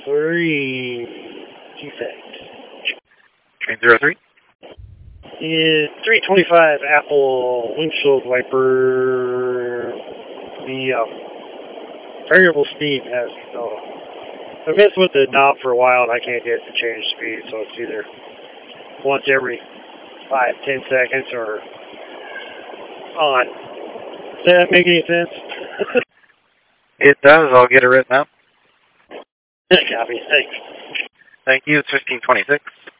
03. Defect. Train 03. Is 325 Apple windshield wiper. The variable speed has I messed with the knob for a while and I can't get it to change speed, so it's either once every 5-10 seconds or on. Does that make any sense? It does. I'll get it written up. Copy. Thanks. Thank you. It's 1526.